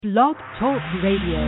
Blog Talk Radio.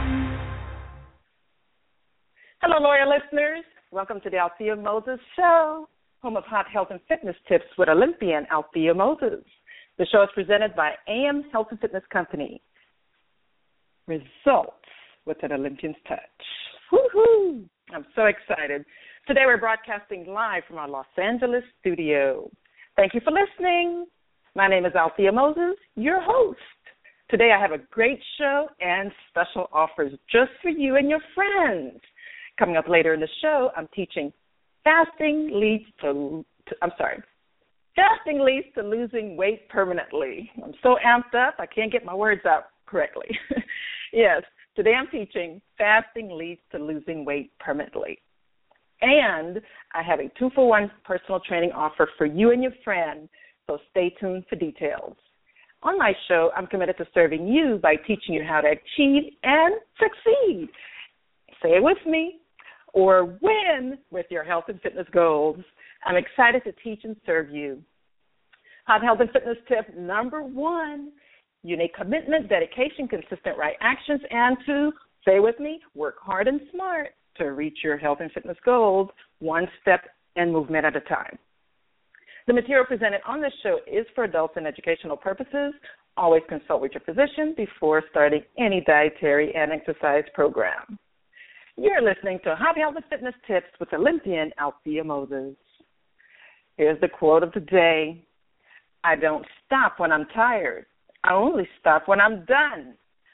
Hello, loyal listeners. Welcome to the Althea Moses Show, home of hot health and fitness tips with Olympian Althea Moses. The show is presented by AM Health and Fitness Company. Results with an Olympian's touch. Woohoo! I'm so excited. Today we're broadcasting live from our Los Angeles studio. Thank you for listening. My name is Althea Moses, your host. Today I have a great show and special offers just for you and your friends. Coming up later in the show, I'm teaching fasting leads to losing weight permanently. I'm so amped up, I can't get my words out correctly. Yes, today I'm teaching fasting leads to losing weight permanently. And I have a 2-for-1 personal training offer for you and your friend, so stay tuned for details. On my show, I'm committed to serving you by teaching you how to achieve and succeed. Say it with me, or win with your health and fitness goals. I'm excited to teach and serve you. Hot health and fitness tip number 1, you need commitment, dedication, consistent right actions, and to, say with me, work hard and smart to reach your health and fitness goals one step and movement at a time. The material presented on this show is for adults and educational purposes. Always consult with your physician before starting any dietary and exercise program. You're listening to Hot Health and Fitness Tips with Olympian Althea Moses. Here's the quote of the day. I don't stop when I'm tired. I only stop when I'm done.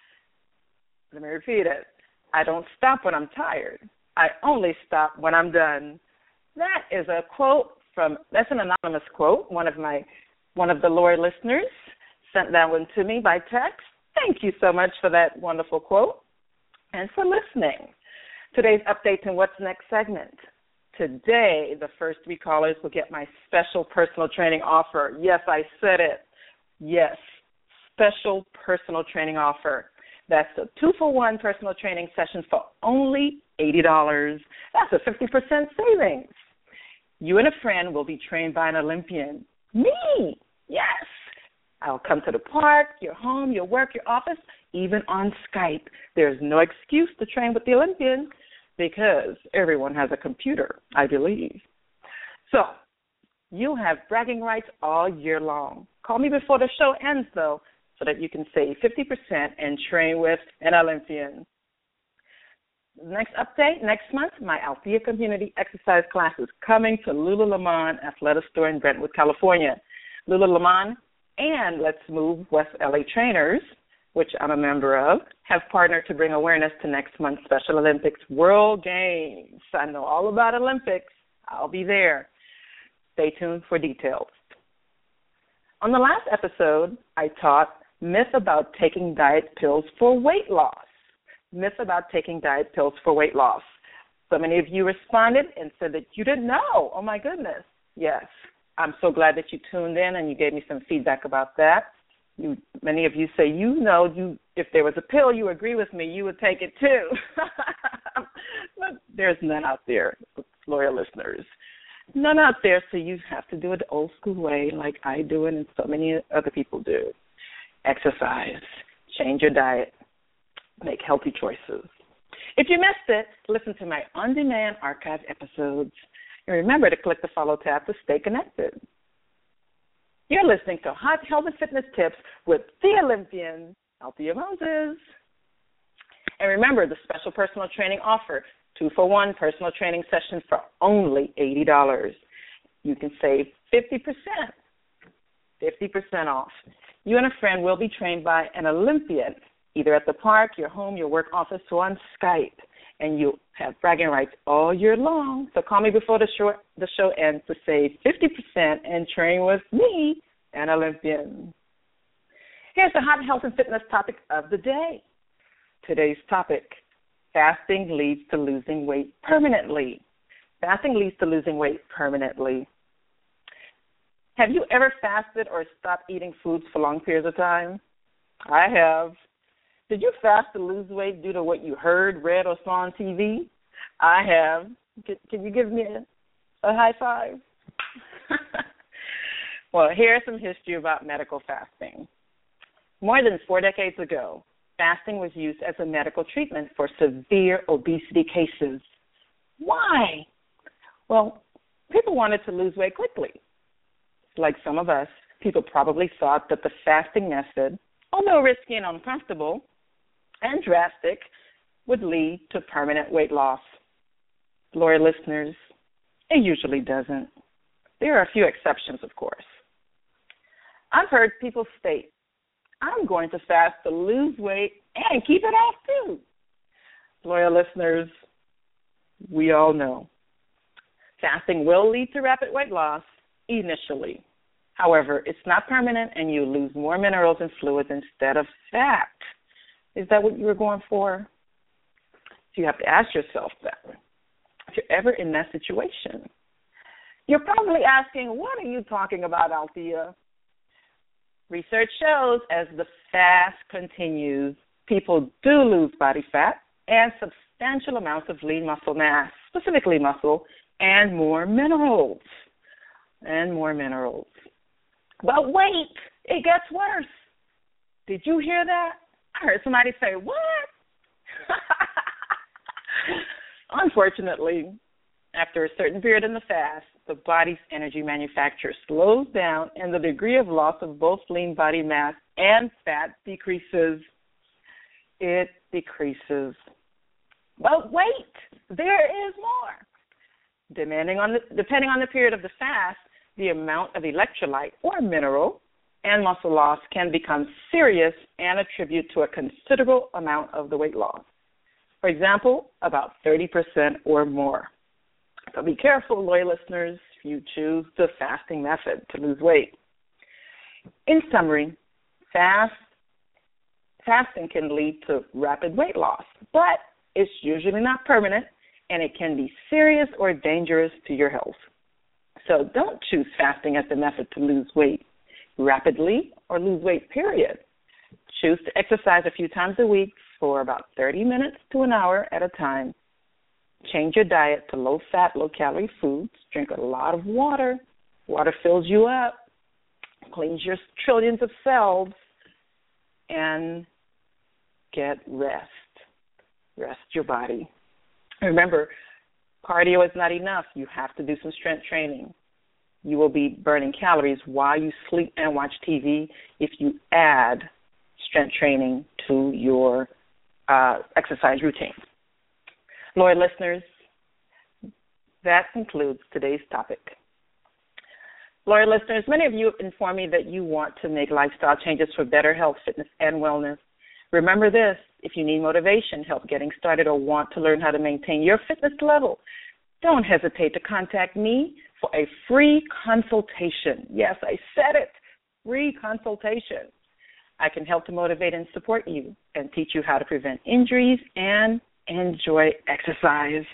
Let me repeat it. I don't stop when I'm tired. I only stop when I'm done. That is a quote that's an anonymous quote. One of the loyal listeners sent that one to me by text. Thank you so much for that wonderful quote and for listening. Today's update and what's next segment. Today, the first 3 callers will get my special personal training offer. Yes, I said it. Yes, special personal training offer. That's a 2-for-1 personal training session for only $80. That's a 50% savings. You and a friend will be trained by an Olympian. Me, yes. I'll come to the park, your home, your work, your office, even on Skype. There's no excuse to train with the Olympian because everyone has a computer, I believe. So you have bragging rights all year long. Call me before the show ends, though, so that you can save 50% and train with an Olympian. Next update, next month, my Althea Community Exercise class is coming to Lululemon Athletic Store in Brentwood, California. Lululemon and Let's Move West LA Trainers, which I'm a member of, have partnered to bring awareness to next month's Special Olympics World Games. I know all about Olympics. I'll be there. Stay tuned for details. On the last episode, I taught myth about taking diet pills for weight loss. Myth about taking diet pills for weight loss. So many of you responded and said that you didn't know. Oh, my goodness. Yes. I'm so glad that you tuned in and you gave me some feedback about that. Many of you say, if there was a pill, you agree with me, you would take it too. But there's none out there, loyal listeners. None out there, so you have to do it the old school way like I do and so many other people do. Exercise. Change your diet. Make healthy choices. If you missed it, listen to my on-demand archive episodes. And remember to click the follow tab to stay connected. You're listening to Hot Health and Fitness Tips with the Olympian, Althea Moses. And remember the special personal training offer, 2-for-1 personal training session for only $80. You can save 50% off. You and a friend will be trained by an Olympian, either at the park, your home, your work office, or on Skype. And you have bragging rights all year long. So call me before the show ends to save 50% and train with me, an Olympian. Here's the hot health and fitness topic of the day. Today's topic, fasting leads to losing weight permanently. Fasting leads to losing weight permanently. Have you ever fasted or stopped eating foods for long periods of time? I have. Did you fast to lose weight due to what you heard, read, or saw on TV? I have. Can you give me a high five? Well, here's some history about medical fasting. More than 4 decades ago, fasting was used as a medical treatment for severe obesity cases. Why? Well, people wanted to lose weight quickly. Like some of us, people probably thought that the fasting method, although risky and uncomfortable and drastic, would lead to permanent weight loss. Loyal listeners, it usually doesn't. There are a few exceptions, of course. I've heard people state, I'm going to fast to lose weight and keep it off too. Loyal listeners, we all know fasting will lead to rapid weight loss initially. However, it's not permanent and you lose more minerals and fluids instead of fat. Is that what you were going for? So you have to ask yourself that. If you're ever in that situation, you're probably asking, what are you talking about, Althea? Research shows as the fast continues, people do lose body fat and substantial amounts of lean muscle mass, specifically muscle, and more minerals. But wait, it gets worse. Did you hear that? I heard somebody say, what? Unfortunately, after a certain period in the fast, the body's energy manufacture slows down and the degree of loss of both lean body mass and fat decreases. It decreases. But wait, there is more. Depending on the period of the fast, the amount of electrolyte or mineral and muscle loss can become serious and attribute to a considerable amount of the weight loss. For example, about 30% or more. So be careful, loyal listeners, if you choose the fasting method to lose weight. In summary, fasting can lead to rapid weight loss, but it's usually not permanent, and it can be serious or dangerous to your health. So don't choose fasting as the method to lose weight rapidly or lose weight, period. Choose to exercise a few times a week for about 30 minutes to an hour at a time. Change your diet to low-fat, low-calorie foods. Drink a lot of water. Water fills you up, cleans your trillions of cells, and get rest. Rest your body. Remember, cardio is not enough. You have to do some strength training. You will be burning calories while you sleep and watch TV if you add strength training to your exercise routine. Loyal listeners, that concludes today's topic. Loyal listeners, many of you have informed me that you want to make lifestyle changes for better health, fitness, and wellness. Remember this, if you need motivation, help getting started, or want to learn how to maintain your fitness level, don't hesitate to contact me for a free consultation. Yes, I said it, free consultation. I can help to motivate and support you and teach you how to prevent injuries and enjoy exercise.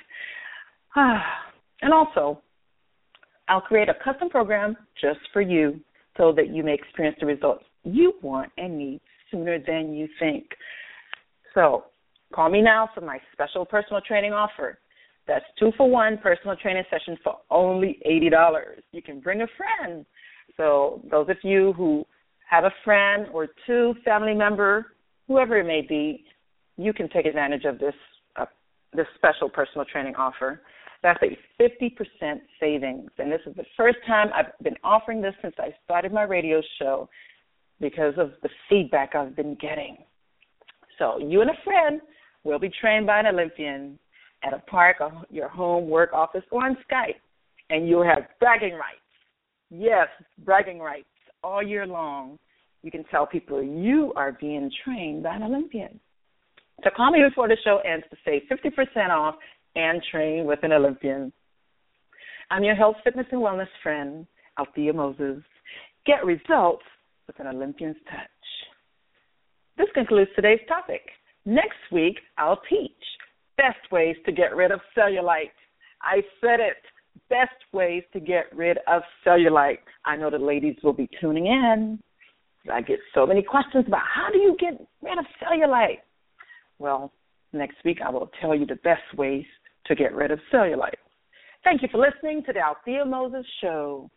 And also, I'll create a custom program just for you so that you may experience the results you want and need sooner than you think. So call me now for my special personal training offer. That's 2-for-1 personal training session for only $80. You can bring a friend. So those of you who have a friend or two, family member, whoever it may be, you can take advantage of this special personal training offer. That's a 50% savings. And this is the first time I've been offering this since I started my radio show because of the feedback I've been getting. So you and a friend will be trained by an Olympian at a park, or your home, work, office, or on Skype, and you'll have bragging rights. Yes, bragging rights all year long. You can tell people you are being trained by an Olympian. So call me before the show ends to save 50% off and train with an Olympian. I'm your health, fitness, and wellness friend, Althea Moses. Get results with an Olympian's touch. This concludes today's topic. Next week, I'll teach best ways to get rid of cellulite. I said it, best ways to get rid of cellulite. I know the ladies will be tuning in. I get so many questions about how do you get rid of cellulite? Well, next week I will tell you the best ways to get rid of cellulite. Thank you for listening to the Althea Moses Show.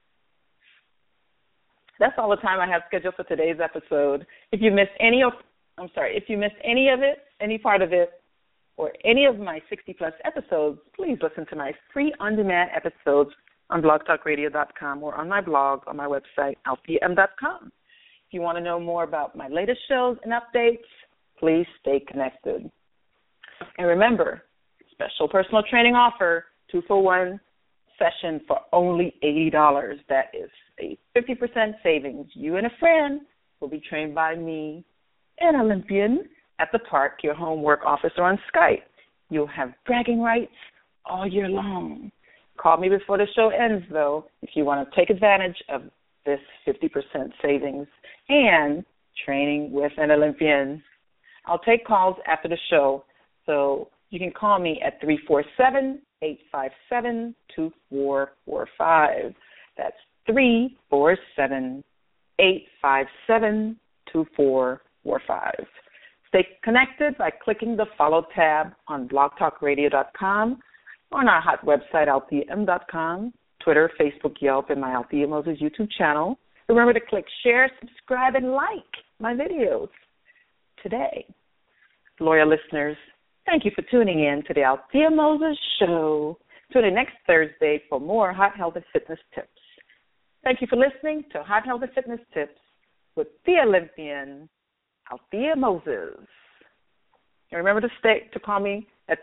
That's all the time I have scheduled for today's episode. If you missed any if you missed any of it, any part of it, or any of my 60-plus episodes, please listen to my free on-demand episodes on blogtalkradio.com or on my blog on my website, altheam.com. If you want to know more about my latest shows and updates, please stay connected. And remember, special personal training offer, 2-for-1 session for only $80. That is a 50% savings. You and a friend will be trained by me, an Olympian, at the park, your home, work, office, or on Skype. You'll have bragging rights all year long. Call me before the show ends, though, if you want to take advantage of this 50% savings and training with an Olympian. I'll take calls after the show, so you can call me at 347-857-2445. That's 347-857-2445. Stay connected by clicking the Follow tab on blogtalkradio.com, on our hot website, altheam.com, Twitter, Facebook, Yelp, and my Althea Moses YouTube channel. Remember to click share, subscribe, and like my videos today. Loyal listeners, thank you for tuning in to the Althea Moses Show. Tune in next Thursday for more Hot Health and Fitness tips. Thank you for listening to Hot Health and Fitness Tips with the Olympian, Althea Moses. And remember to call me at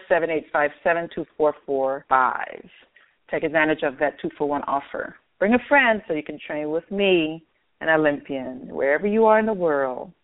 347-857-2445. Take advantage of that 2-for-1 offer. Bring a friend so you can train with me, an Olympian, wherever you are in the world.